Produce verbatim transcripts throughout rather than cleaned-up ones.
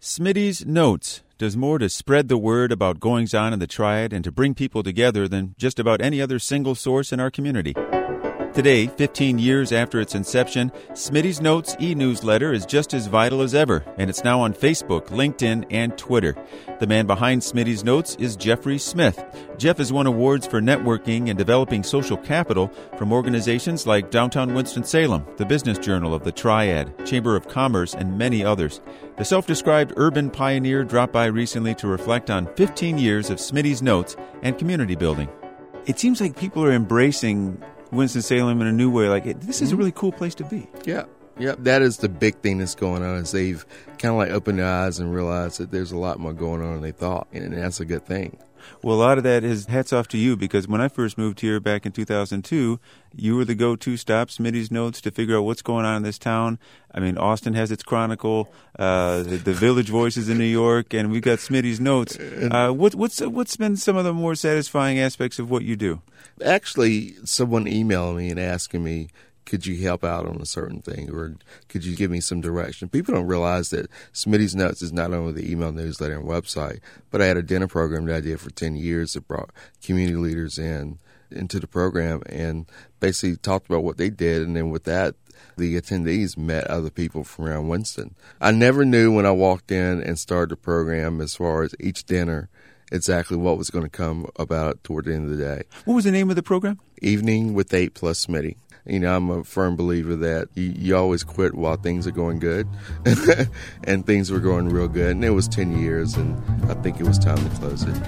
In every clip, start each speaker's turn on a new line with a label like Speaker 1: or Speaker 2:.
Speaker 1: Smitty's Notes does more to spread the word about goings-on in the Triad and to bring people together than just about any other single source in our community. Today, fifteen years after its inception, Smitty's Notes e-newsletter is just as vital as ever, and it's now on Facebook, LinkedIn, and Twitter. The man behind Smitty's Notes is Jeffrey Smith. Jeff has won awards for networking and developing social capital from organizations like Downtown Winston-Salem, the Business Journal of the Triad, Chamber of Commerce, and many others. The self-described urban pioneer dropped by recently to reflect on fifteen years of Smitty's Notes and community building. It seems like people are embracing Winston-Salem in a new way. Like, it, this is a really cool place to be.
Speaker 2: Yeah, yeah. That is the big thing that's going on, is they've kind of like opened their eyes and realized that there's a lot more going on than they thought, and that's a good thing.
Speaker 1: Well, a lot of that is hats off to you, because when I first moved here back in two thousand two, you were the go-to stop, Smitty's Notes, to figure out what's going on in this town. I mean, Austin has its Chronicle, uh, the, the Village Voices in New York, and we've got Smitty's Notes. Uh, what, what's what's been some of the more satisfying aspects of what you do?
Speaker 2: Actually, someone emailed me and asking me, could you help out on a certain thing, or could you give me some direction? People don't realize that Smitty's Notes is not only the email newsletter and website, but I had a dinner program that I did for ten years that brought community leaders in into the program and basically talked about what they did. And then with that, the attendees met other people from around Winston. I never knew when I walked in and started the program, as far as each dinner, exactly what was going to come about toward the end of the day.
Speaker 1: What was the name of the program?
Speaker 2: Evening with eight plus Smitty. You know, I'm a firm believer that you, you always quit while things are going good. And things were going real good. And it was ten years, and I think it was time to close it.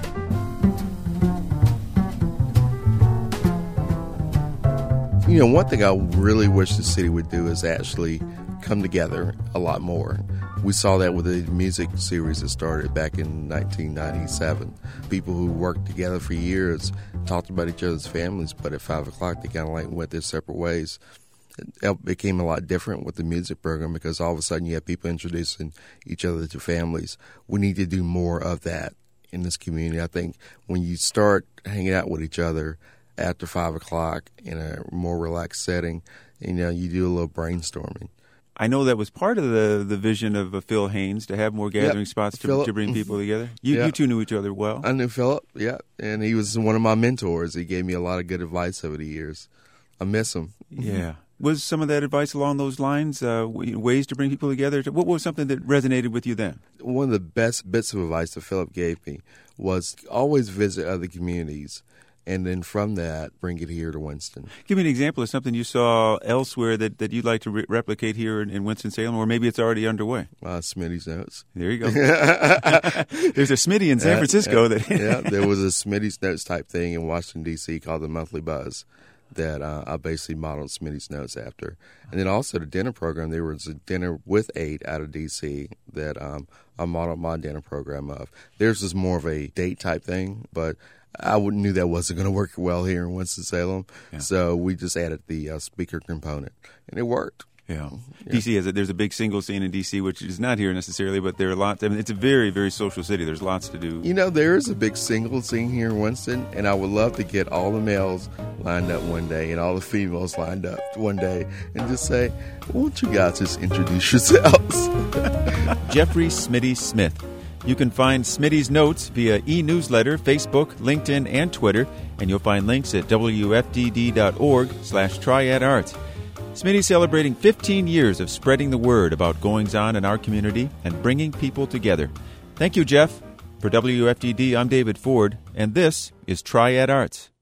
Speaker 2: You know, one thing I really wish the city would do is actually come together a lot more. We saw that with the music series that started back in nineteen ninety-seven. People who worked together for years talked about each other's families, but at five o'clock they kind of like went their separate ways. It became a lot different with the music program, because all of a sudden you have people introducing each other to families. We need to do more of that in this community. I think when you start hanging out with each other after five o'clock in a more relaxed setting, you know, you do a little brainstorming.
Speaker 1: I know that was part of the, the vision of uh, Phil Haynes, to have more gathering yep. spots to, to bring people together. You, yep. you two knew each other well.
Speaker 2: I knew Philip, yeah, and he was one of my mentors. He gave me a lot of good advice over the years. I miss him.
Speaker 1: Yeah. Was some of that advice along those lines, uh, ways to bring people together? What was something that resonated with you then?
Speaker 2: One of the best bits of advice that Philip gave me was always visit other communities, and then from that, bring it here to Winston. Give
Speaker 1: me an example of something you saw elsewhere that, that you'd like to re- replicate here in, in Winston-Salem, or maybe it's already underway.
Speaker 2: Uh, Smitty's Notes.
Speaker 1: There you go. There's a Smitty in San Francisco.
Speaker 2: Uh,
Speaker 1: that
Speaker 2: yeah, there was a Smitty's Notes type thing in Washington, D C called the Monthly Buzz that uh, I basically modeled Smitty's Notes after. And then also the dinner program, there was a dinner with eight out of D C that um, I modeled my dinner program of. Theirs was more of a date type thing, but I knew that wasn't going to work well here in Winston-Salem, yeah. So we just added the uh, speaker component, and it worked.
Speaker 1: Yeah. yeah. D C has a, there's a big single scene in D C, which is not here necessarily, but there are lots. I mean, it's a very, very social city. There's lots to do.
Speaker 2: You know, there is a big single scene here in Winston, and I would love to get all the males lined up one day and all the females lined up one day and just say, won't you guys just introduce yourselves?
Speaker 1: Jeffrey Smitty Smith. You can find Smitty's Notes via e-newsletter, Facebook, LinkedIn, and Twitter, and you'll find links at W F D D dot org slash Triad Arts. Smitty's celebrating fifteen years of spreading the word about goings-on in our community and bringing people together. Thank you, Jeff. For W F D D, I'm David Ford, and this is Triad Arts.